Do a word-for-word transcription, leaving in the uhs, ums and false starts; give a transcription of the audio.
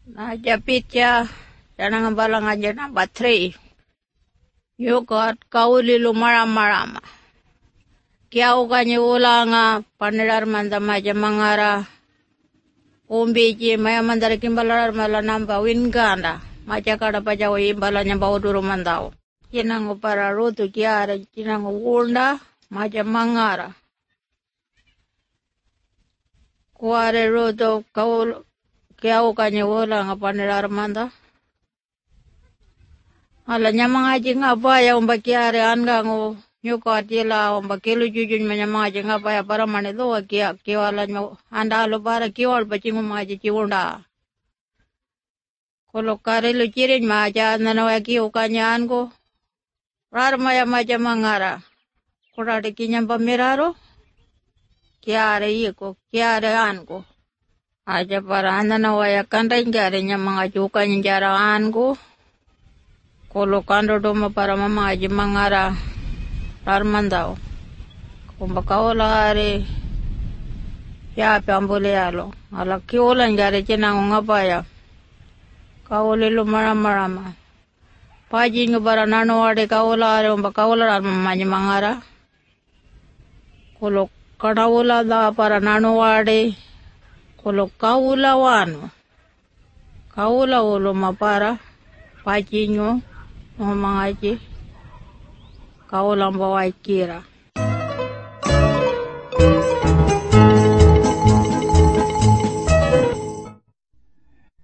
Najapitya janang balang aja number three. You got kauli lumara marama. Kiau kanye ulanga panilar manda maja mangara. Umbiji maya mandara kimbalar mala namba winganda. Maja kada pajawa imbala nyamba uduru mandao. Kinango para rutu kiara kinango unda maja mangara. Kuare rutu kaul kiau kanye ulanga panilar manda. Ala nyamang aji ngapaya umbakiare angango nyuko atila umbakilu jujun menyamang aji ngapaya para mani doa kia kiwala nyo anda alo para kiwal bachingu maji ciunda. Kolo karilu cirin maja nanawa kiu kanyango rar maya maja mangara. Kurade kinyam pamiraro kiare iko kiare ango. Aja para nanawa ya kanda ingare nyamang aji ukanyara ango. Kolo kando doma para mama aji mangara rarmandao. Kumba kaola hari ya pambole alo. Ala kiola ngare chenango ngapaya. Kaole lo marama marama. Paji ngabara nano wade kaola hari umba kaola rarmama aji mangara. Kolo kadaola da para nano wade. Kolo kaula wano. Kaula ulo mapara. Paji nyo. Mga aji, kaulang baway kira.